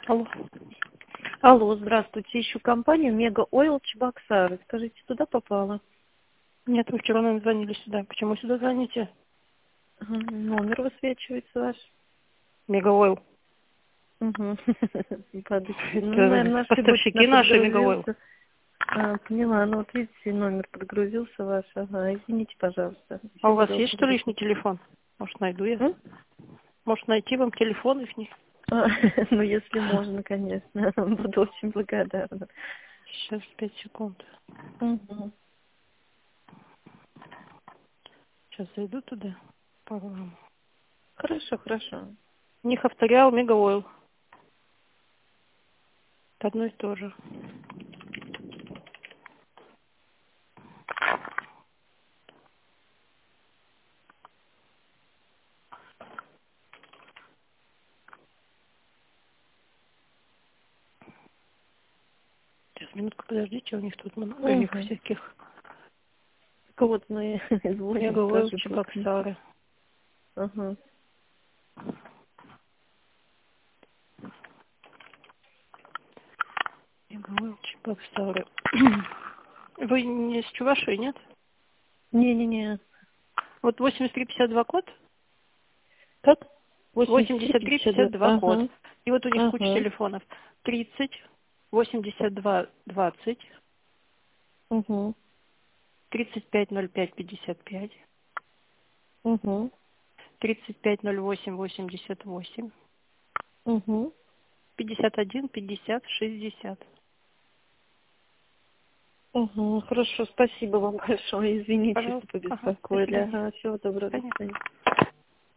Алло. Алло, здравствуйте. Ищу компанию Мега Ойл Чебоксары. Скажите, туда попала? Нет, вы вчера нам звонили сюда. Почему сюда звоните? Номер высвечивается ваш. Мегаойл. Угу. Ну, Это наверное, ошибочно поставщики наши Мегаойл. подгрузился. Поняла. Ну, вот видите, номер подгрузился ваш. Ага, извините, пожалуйста. А у Всего вас есть что доброго. лишний телефон? Может, найду я? М? Может, найти вам телефон их? А, Ну, если можно, конечно. Буду очень благодарна. Сейчас, 5 секунд. Угу. Сейчас зайду туда. Программу. Хорошо, хорошо. Не повторял Мегаойл. Это одно и то же. Сейчас, минутку, подождите, у них тут много их Угу. всяких. Вот мы звоним Мегаойл, тоже просто. Чебоксары. Ага. Мегаойл, Чебоксары. Вы не с Чувашии, нет? Не-не-не. Вот 8352 код? Как? 83 83-52. 52 код. Ага. И вот у них куча Ага. телефонов. 30 82 20 Угу. 35 05 55 Угу. 35 08 88 Угу. 51 50 60. Угу. Хорошо, спасибо вам большое. Извините, что Пожалуйста. Ага, до побеспокоили. свидания. Ага, всего До доброго, до свидания. свидания.